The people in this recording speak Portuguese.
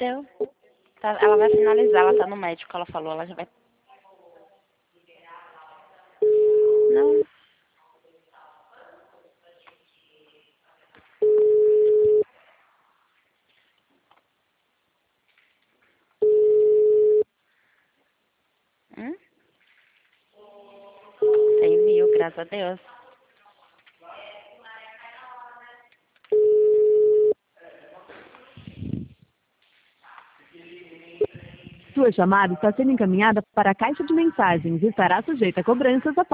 Deu. Tá, ela vai finalizar, ela tá no médico, ela falou, ela já vai. Não. Hum? 100 mil, graças a Deus. Sua chamada está sendo encaminhada para a caixa de mensagens e estará sujeita a cobranças após